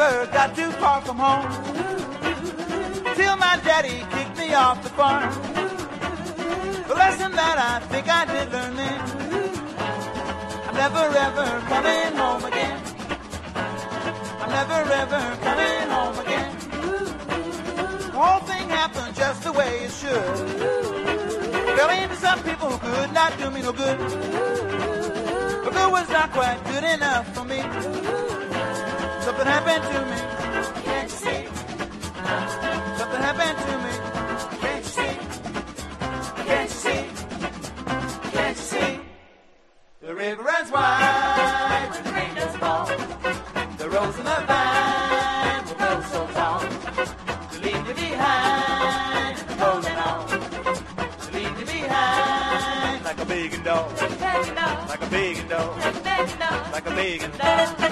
never got too far from home. Till my daddy kicked me off the farm. The lesson that I think I did learn then, I'm never ever coming home again. I'm never ever coming home again. The whole thing happened just the way it should. Fell into some people who could not do me no good. But good was not quite good enough for me. Something happened to me. Can't you see? Something happened to me. Can't you see? Can't you see? Can't you see? The river runs wide when the rain does fall. The rose and the vine will grow so tall to leave you behind in the cold and all. To leave you behind like a begging dog. Like a begging dog. Like a begging dog. Like a begging dog.